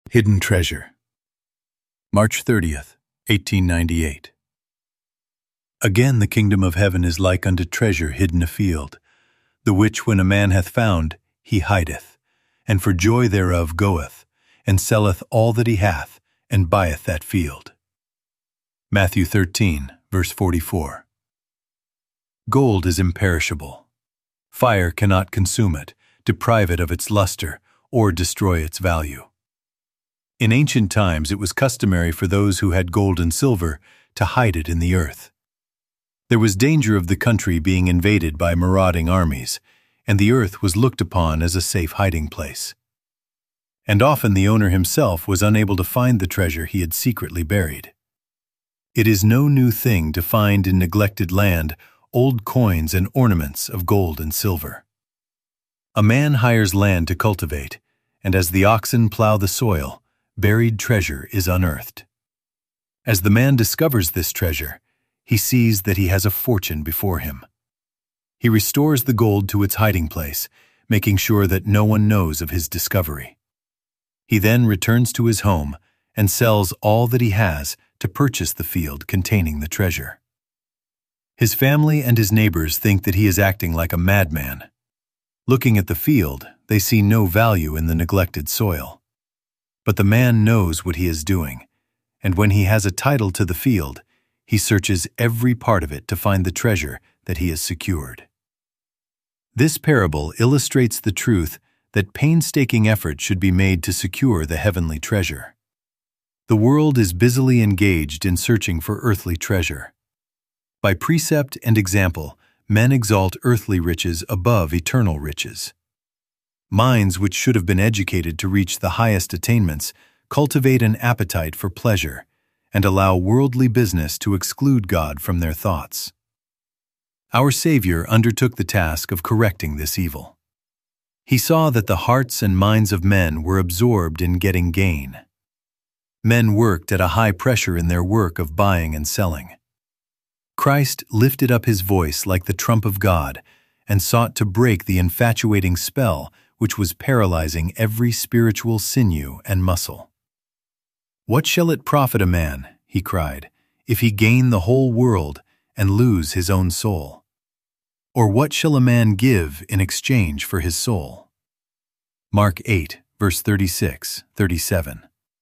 Hidden Treasure. March 30th, 1898. Again the kingdom of heaven is like unto treasure hidden afield, the which when a man hath found, he hideth, and for joy thereof goeth, and selleth all that he hath, and buyeth that field. Matthew 13, verse 44. Gold is imperishable. Fire cannot consume it, deprive it of its luster, or destroy its value. In ancient times it was customary for those who had gold and silver to hide it in the earth. There was danger of the country being invaded by marauding armies, and the earth was looked upon as a safe hiding place. And often the owner himself was unable to find the treasure he had secretly buried. It is no new thing to find in neglected land old coins and ornaments of gold and silver. A man hires land to cultivate, and as the oxen plow the soil, buried treasure is unearthed. As the man discovers this treasure, he sees that he has a fortune before him. He restores the gold to its hiding place, making sure that no one knows of his discovery. He then returns to his home and sells all that he has to purchase the field containing the treasure. His family and his neighbors think that he is acting like a madman. Looking at the field, they see no value in the neglected soil. But the man knows what he is doing, and when he has a title to the field, he searches every part of it to find the treasure that he has secured. This parable illustrates the truth that painstaking effort should be made to secure the heavenly treasure. The world is busily engaged in searching for earthly treasure. By precept and example, men exalt earthly riches above eternal riches. Minds which should have been educated to reach the highest attainments cultivate an appetite for pleasure and allow worldly business to exclude God from their thoughts. Our Savior undertook the task of correcting this evil. He saw that the hearts and minds of men were absorbed in getting gain. Men worked at a high pressure in their work of buying and selling. Christ lifted up his voice like the trump of God and sought to break the infatuating spell which was paralyzing every spiritual sinew and muscle. "What shall it profit a man," he cried, "if he gain the whole world and lose his own soul? Or what shall a man give in exchange for his soul?" Mark 8, verse 36, 37.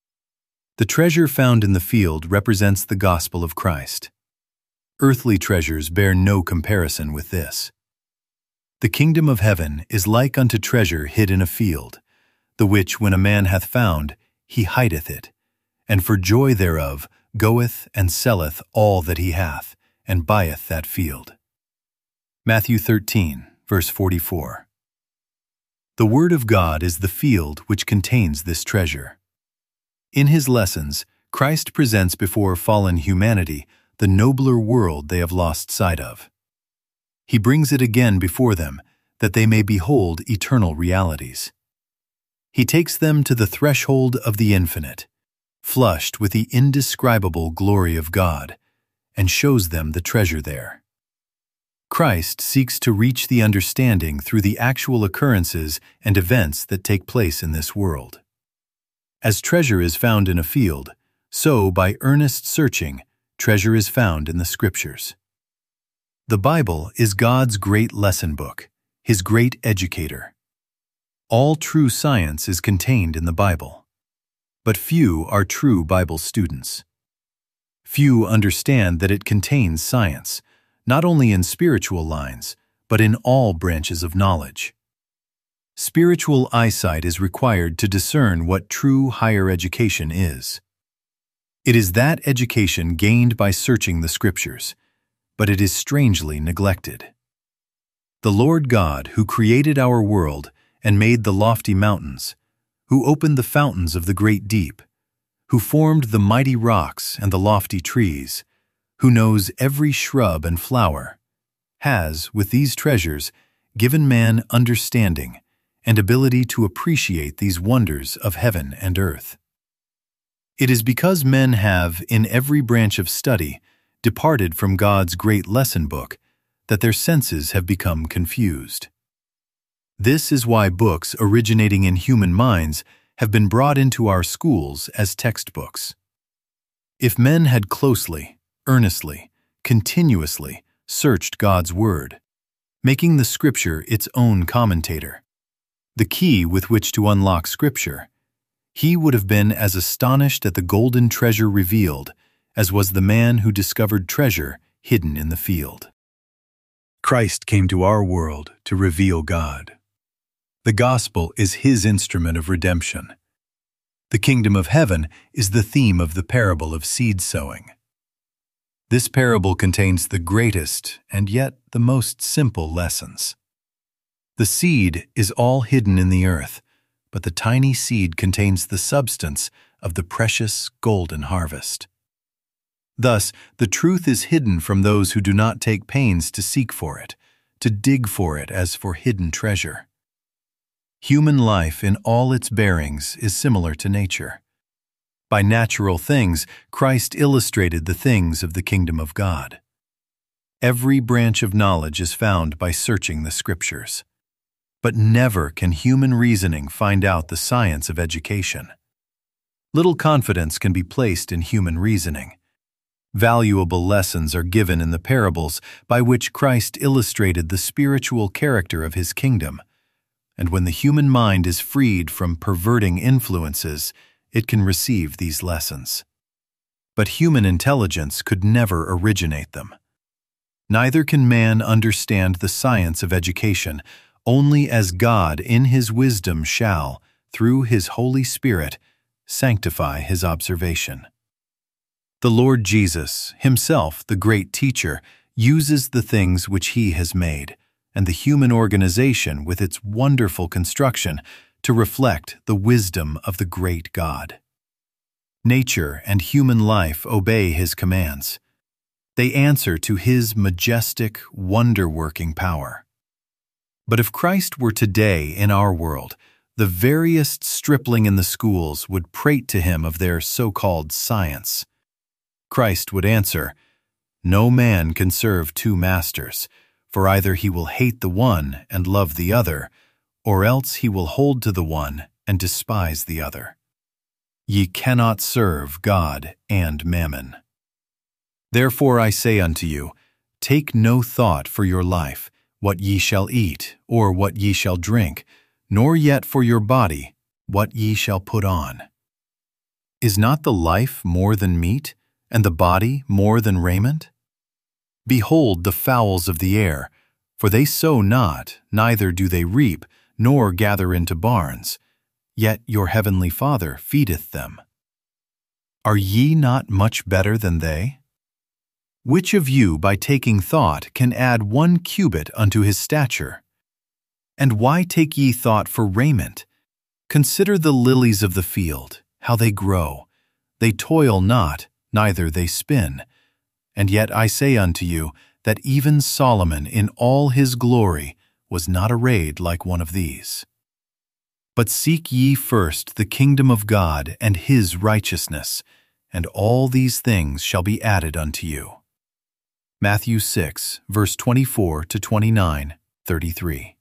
The treasure found in the field represents the gospel of Christ. Earthly treasures bear no comparison with this. The kingdom of heaven is like unto treasure hid in a field, the which when a man hath found, he hideth it, and for joy thereof goeth and selleth all that he hath, and buyeth that field. Matthew 13, verse 44. The Word of God is the field which contains this treasure. In his lessons, Christ presents before fallen humanity the nobler world they have lost sight of. He brings it again before them, that they may behold eternal realities. He takes them to the threshold of the infinite, flushed with the indescribable glory of God, and shows them the treasure there. Christ seeks to reach the understanding through the actual occurrences and events that take place in this world. As treasure is found in a field, so by earnest searching, treasure is found in the Scriptures. The Bible is God's great lesson book, his great educator. All true science is contained in the Bible. But few are true Bible students. Few understand that it contains science, not only in spiritual lines, but in all branches of knowledge. Spiritual eyesight is required to discern what true higher education is. It is that education gained by searching the Scriptures, but it is strangely neglected. The Lord God, who created our world and made the lofty mountains, who opened the fountains of the great deep, who formed the mighty rocks and the lofty trees, who knows every shrub and flower, has, with these treasures, given man understanding and ability to appreciate these wonders of heaven and earth. It is because men have, in every branch of study, departed from God's great lesson book, that their senses have become confused. This is why books originating in human minds have been brought into our schools as textbooks. If men had closely, earnestly, continuously searched God's Word, making the Scripture its own commentator, the key with which to unlock Scripture, he would have been as astonished at the golden treasure revealed as was the man who discovered treasure hidden in the field. Christ came to our world to reveal God. The gospel is His instrument of redemption. The kingdom of heaven is the theme of the parable of seed sowing. This parable contains the greatest and yet the most simple lessons. The seed is all hidden in the earth, but the tiny seed contains the substance of the precious golden harvest. Thus, the truth is hidden from those who do not take pains to seek for it, to dig for it as for hidden treasure. Human life in all its bearings is similar to nature. By natural things, Christ illustrated the things of the kingdom of God. Every branch of knowledge is found by searching the Scriptures. But never can human reasoning find out the science of education. Little confidence can be placed in human reasoning. Valuable lessons are given in the parables by which Christ illustrated the spiritual character of His kingdom, and when the human mind is freed from perverting influences, it can receive these lessons. But human intelligence could never originate them. Neither can man understand the science of education only as God in His wisdom shall, through His Holy Spirit, sanctify his observation. The Lord Jesus, Himself the great teacher, uses the things which He has made, and the human organization with its wonderful construction, to reflect the wisdom of the great God. Nature and human life obey His commands. They answer to His majestic, wonder-working power. But if Christ were today in our world, the veriest stripling in the schools would prate to Him of their so-called science. Christ would answer, "No man can serve two masters, for either he will hate the one and love the other, or else he will hold to the one and despise the other. Ye cannot serve God and mammon. Therefore I say unto you, take no thought for your life, what ye shall eat, or what ye shall drink, nor yet for your body, what ye shall put on. Is not the life more than meat, and the body more than raiment? Behold the fowls of the air, for they sow not, neither do they reap, nor gather into barns, yet your heavenly Father feedeth them. Are ye not much better than they? Which of you, by taking thought, can add 1 cubit unto his stature? And why take ye thought for raiment? Consider the lilies of the field, how they grow. They toil not, neither they spin. And yet I say unto you, that even Solomon in all his glory was not arrayed like one of these. But seek ye first the kingdom of God and His righteousness, and all these things shall be added unto you." Matthew 6, verse 24 to 29, 33.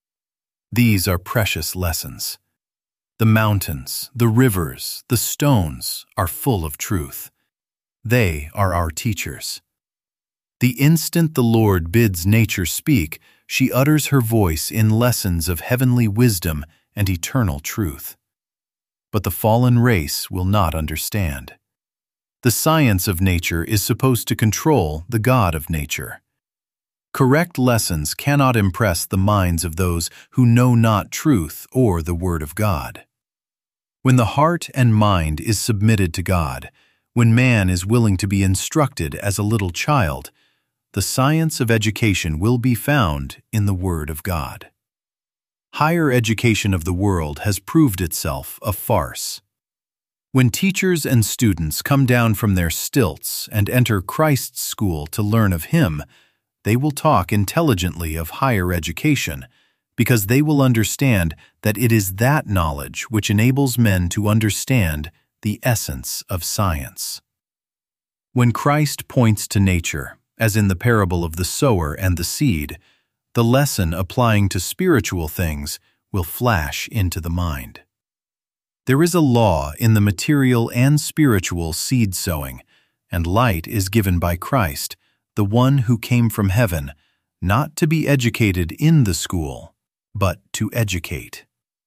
These are precious lessons. The mountains, the rivers, the stones are full of truth. They are our teachers. The instant the Lord bids nature speak, she utters her voice in lessons of heavenly wisdom and eternal truth. But the fallen race will not understand. The science of nature is supposed to control the God of nature. Correct lessons cannot impress the minds of those who know not truth or the Word of God. When the heart and mind is submitted to God, when man is willing to be instructed as a little child, the science of education will be found in the Word of God. Higher education of the world has proved itself a farce. When teachers and students come down from their stilts and enter Christ's school to learn of Him, they will talk intelligently of higher education, because they will understand that it is that knowledge which enables men to understand the essence of science. When Christ points to nature, as in the parable of the sower and the seed, the lesson applying to spiritual things will flash into the mind. There is a law in the material and spiritual seed sowing, and light is given by Christ, the one who came from heaven, not to be educated in the school, but to educate.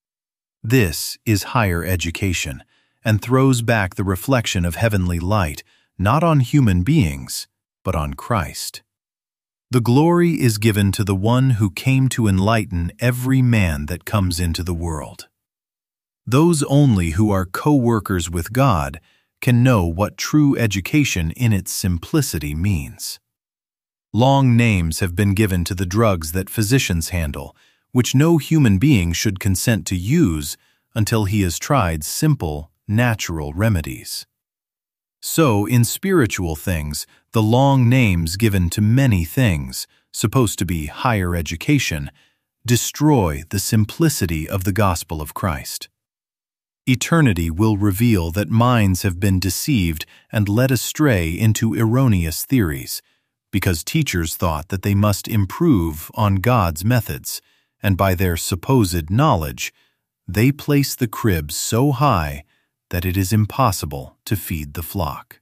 This is higher education, and throws back the reflection of heavenly light, not on human beings, but on Christ. The glory is given to the one who came to enlighten every man that comes into the world. Those only who are co-workers with God can know what true education in its simplicity means. Long names have been given to the drugs that physicians handle, which no human being should consent to use until he has tried simple, natural remedies. So, in spiritual things, the long names given to many things, supposed to be higher education, destroy the simplicity of the gospel of Christ. Eternity will reveal that minds have been deceived and led astray into erroneous theories, because teachers thought that they must improve on God's methods, and by their supposed knowledge, they place the crib so high that it is impossible to feed the flock.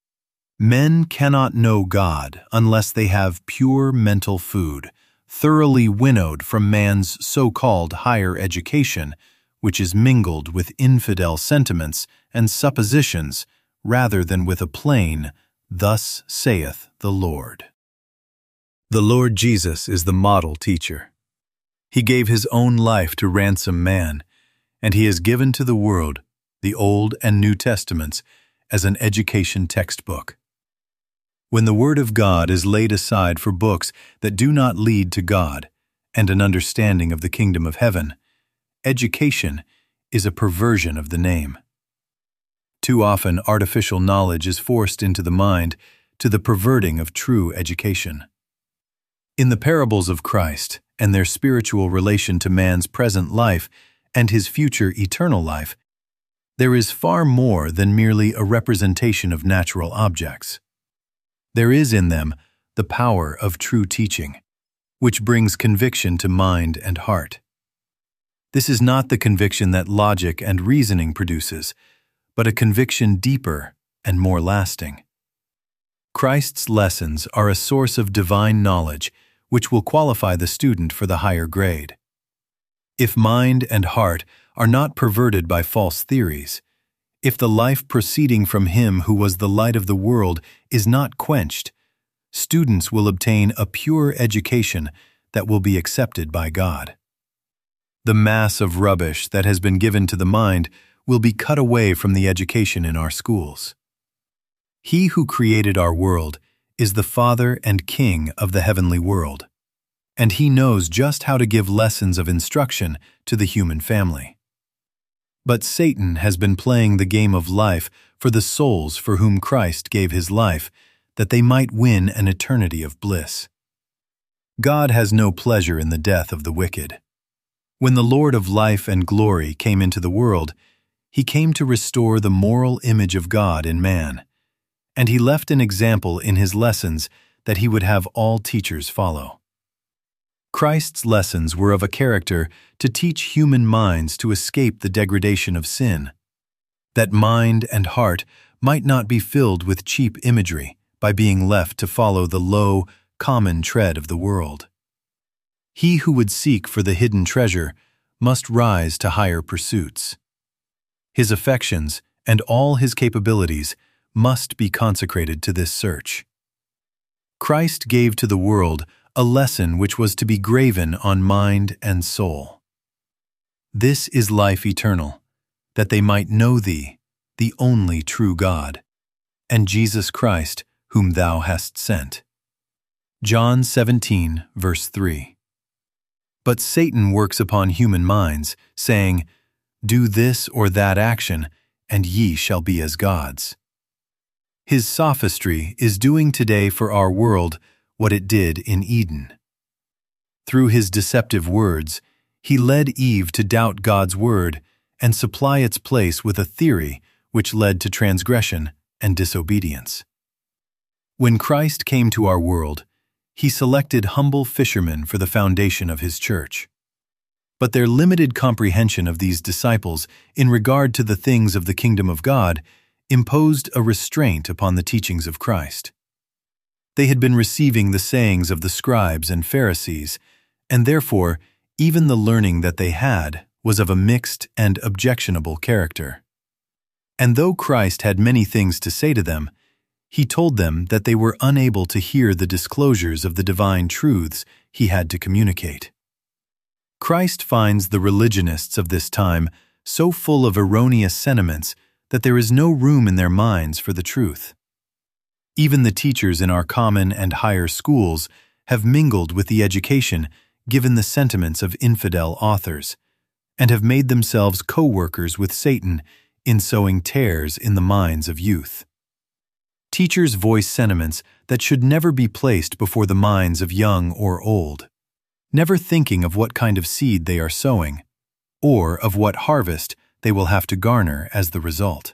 Men cannot know God unless they have pure mental food, thoroughly winnowed from man's so-called higher education, which is mingled with infidel sentiments and suppositions rather than with a plain, "Thus saith the Lord." The Lord Jesus is the model teacher. He gave his own life to ransom man, and he has given to the world the Old and New Testaments as an education textbook. When the Word of God is laid aside for books that do not lead to God and an understanding of the kingdom of heaven, education is a perversion of the name. Too often artificial knowledge is forced into the mind to the perverting of true education. In the parables of Christ and their spiritual relation to man's present life and his future eternal life, there is far more than merely a representation of natural objects. There is in them the power of true teaching, which brings conviction to mind and heart. This is not the conviction that logic and reasoning produces, but a conviction deeper and more lasting. Christ's lessons are a source of divine knowledge which will qualify the student for the higher grade. If mind and heart are not perverted by false theories, if the life proceeding from Him who was the light of the world is not quenched, students will obtain a pure education that will be accepted by God. The mass of rubbish that has been given to the mind will be cut away from the education in our schools. He who created our world is the Father and King of the heavenly world, and He knows just how to give lessons of instruction to the human family. But Satan has been playing the game of life for the souls for whom Christ gave His life, that they might win an eternity of bliss. God has no pleasure in the death of the wicked. When the Lord of life and glory came into the world, He came to restore the moral image of God in man, and He left an example in His lessons that He would have all teachers follow. Christ's lessons were of a character to teach human minds to escape the degradation of sin, that mind and heart might not be filled with cheap imagery by being left to follow the low, common tread of the world. He who would seek for the hidden treasure must rise to higher pursuits. His affections and all his capabilities must be consecrated to this search. Christ gave to the world a lesson which was to be graven on mind and soul. This is life eternal, that they might know Thee, the only true God, and Jesus Christ, whom Thou hast sent. John 17, verse 3. But Satan works upon human minds, saying, "Do this or that action, and ye shall be as gods." His sophistry is doing today for our world what it did in Eden. Through his deceptive words, he led Eve to doubt God's word and supply its place with a theory which led to transgression and disobedience. When Christ came to our world, He selected humble fishermen for the foundation of His church. But their limited comprehension of these disciples in regard to the things of the kingdom of God imposed a restraint upon the teachings of Christ. They had been receiving the sayings of the scribes and Pharisees, and therefore even the learning that they had was of a mixed and objectionable character. And though Christ had many things to say to them, he told them that they were unable to hear the disclosures of the divine truths he had to communicate. Christ finds the religionists of this time so full of erroneous sentiments that there is no room in their minds for the truth. Even the teachers in our common and higher schools have mingled with the education given the sentiments of infidel authors, and have made themselves co-workers with Satan in sowing tares in the minds of youth. Teachers voice sentiments that should never be placed before the minds of young or old, never thinking of what kind of seed they are sowing, or of what harvest they will have to garner as the result.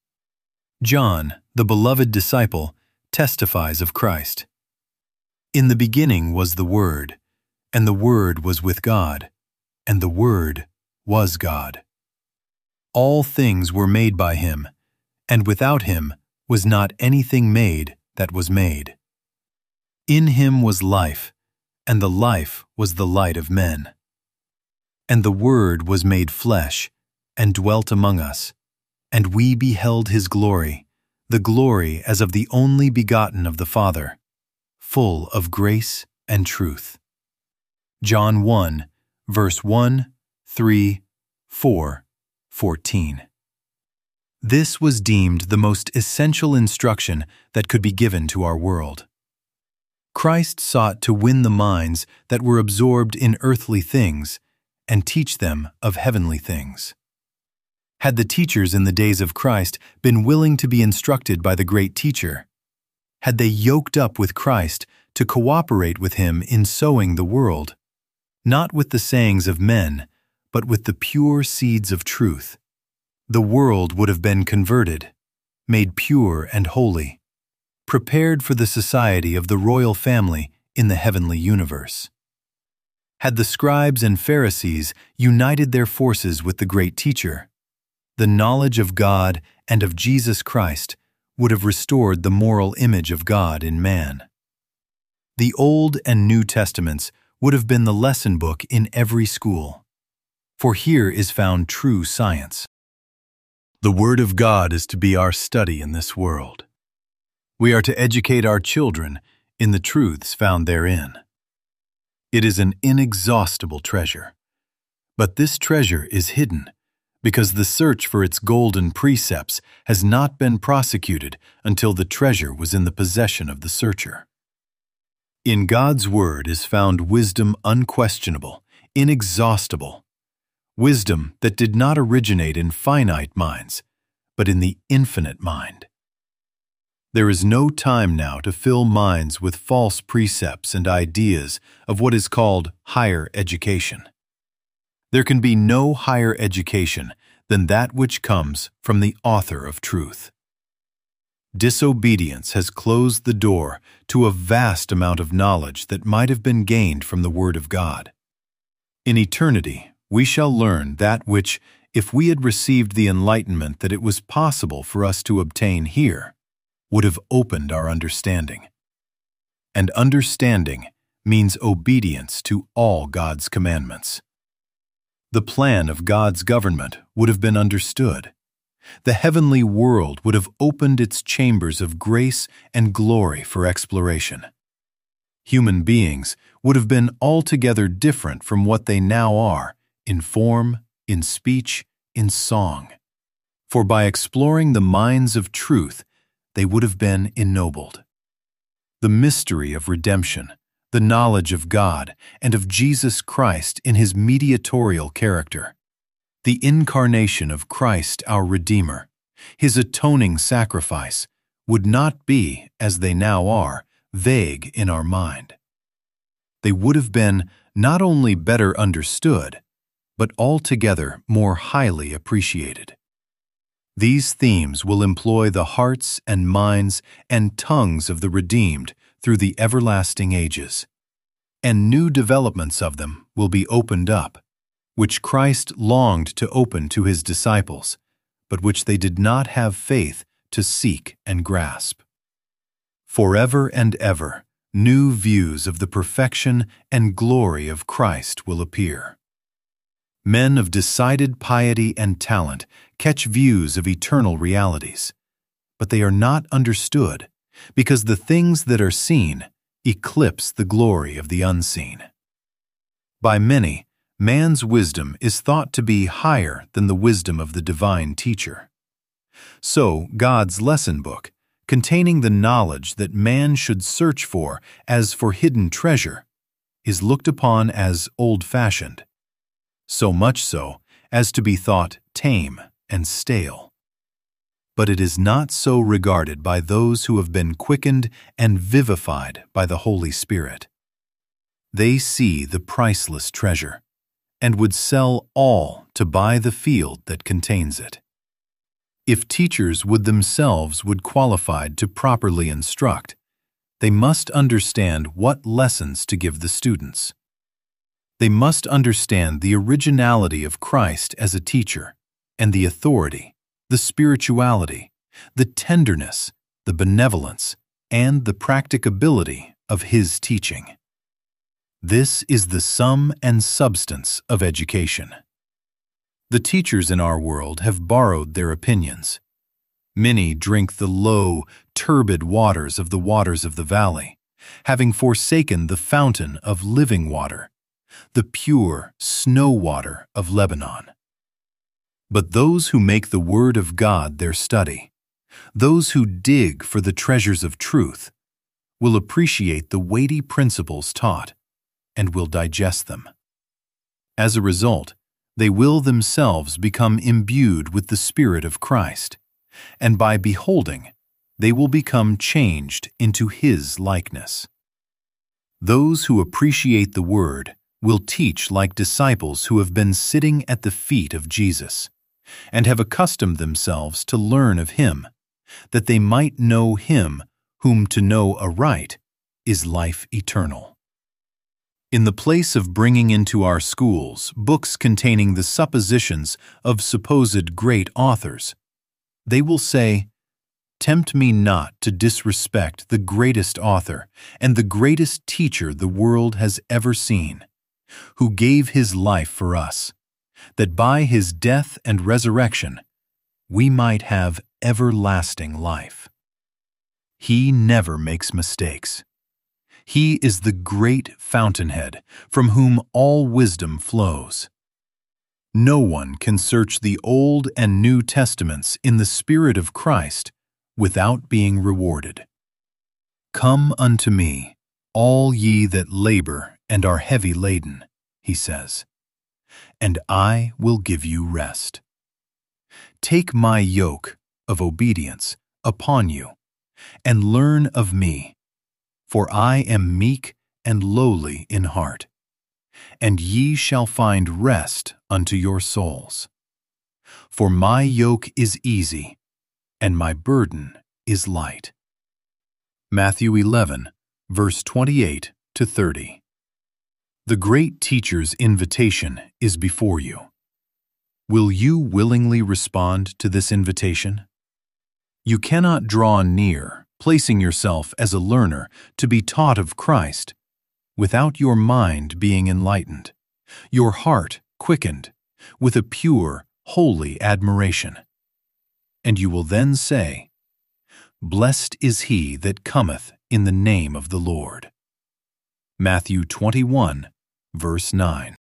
John, the beloved disciple, testifies of Christ. In the beginning was the Word, and the Word was with God, and the Word was God. All things were made by him, and without him was not anything made that was made. In him was life, and the life was the light of men. And the Word was made flesh, and dwelt among us, and we beheld his glory, the glory as of the only begotten of the Father, full of grace and truth. John 1, verse 1, 3, 4, 14. This was deemed the most essential instruction that could be given to our world. Christ sought to win the minds that were absorbed in earthly things and teach them of heavenly things. Had the teachers in the days of Christ been willing to be instructed by the great teacher, had they yoked up with Christ to cooperate with him in sowing the world, not with the sayings of men, but with the pure seeds of truth, the world would have been converted, made pure and holy, prepared for the society of the royal family in the heavenly universe. Had the scribes and Pharisees united their forces with the great teacher, the knowledge of God and of Jesus Christ would have restored the moral image of God in man. The Old and New Testaments would have been the lesson book in every school, for here is found true science. The Word of God is to be our study in this world. We are to educate our children in the truths found therein. It is an inexhaustible treasure, but this treasure is hidden because the search for its golden precepts has not been prosecuted until the treasure was in the possession of the searcher. In God's Word is found wisdom unquestionable, inexhaustible, wisdom that did not originate in finite minds, but in the infinite mind. There is no time now to fill minds with false precepts and ideas of what is called higher education. There can be no higher education than that which comes from the author of truth. Disobedience has closed the door to a vast amount of knowledge that might have been gained from the Word of God. In eternity, we shall learn that which, if we had received the enlightenment that it was possible for us to obtain here, would have opened our understanding. And understanding means obedience to all God's commandments. The plan of God's government would have been understood. The heavenly world would have opened its chambers of grace and glory for exploration. Human beings would have been altogether different from what they now are in form, in speech, in song. For by exploring the mines of truth, they would have been ennobled. The mystery of redemption, the knowledge of God and of Jesus Christ in his mediatorial character, the incarnation of Christ our Redeemer, his atoning sacrifice, would not be, as they now are, vague in our mind. They would have been not only better understood, but altogether more highly appreciated. These themes will employ the hearts and minds and tongues of the redeemed through the everlasting ages, and new developments of them will be opened up, which Christ longed to open to his disciples, but which they did not have faith to seek and grasp. Forever and ever, new views of the perfection and glory of Christ will appear. Men of decided piety and talent catch views of eternal realities, but they are not understood because the things that are seen eclipse the glory of the unseen. By many, man's wisdom is thought to be higher than the wisdom of the divine teacher. So, God's lesson book, containing the knowledge that man should search for as for hidden treasure, is looked upon as old-fashioned, so much so as to be thought tame and stale. But it is not so regarded by those who have been quickened and vivified by the Holy Spirit. They see the priceless treasure and would sell all to buy the field that contains it. If teachers would qualified to properly instruct, they must understand what lessons to give the students. They must understand the originality of Christ as a teacher and the authority, the spirituality, the tenderness, the benevolence, and the practicability of his teaching. This is the sum and substance of education. The teachers in our world have borrowed their opinions. Many drink the low, turbid waters of the valley, having forsaken the fountain of living water, the pure snow water of Lebanon. But those who make the Word of God their study, those who dig for the treasures of truth, will appreciate the weighty principles taught and will digest them. As a result, they will themselves become imbued with the Spirit of Christ, and by beholding, they will become changed into His likeness. Those who appreciate the Word will teach like disciples who have been sitting at the feet of Jesus, and have accustomed themselves to learn of Him, that they might know Him whom to know aright is life eternal. In the place of bringing into our schools books containing the suppositions of supposed great authors, they will say, "Tempt me not to disrespect the greatest author and the greatest teacher the world has ever seen, who gave his life for us, that by his death and resurrection we might have everlasting life." He never makes mistakes. He is the great fountainhead from whom all wisdom flows. No one can search the Old and New Testaments in the Spirit of Christ without being rewarded. "Come unto me, all ye that labor and are heavy laden," he says, "and I will give you rest. Take my yoke of obedience upon you, and learn of me, for I am meek and lowly in heart, and ye shall find rest unto your souls. For my yoke is easy, and my burden is light." Matthew 11, verse 28 to 30. The great teacher's invitation is before you. Will you willingly respond to this invitation? You cannot draw near, placing yourself as a learner to be taught of Christ, without your mind being enlightened, your heart quickened, with a pure, holy admiration. And you will then say, "Blessed is he that cometh in the name of the Lord." Matthew 21, verse 9.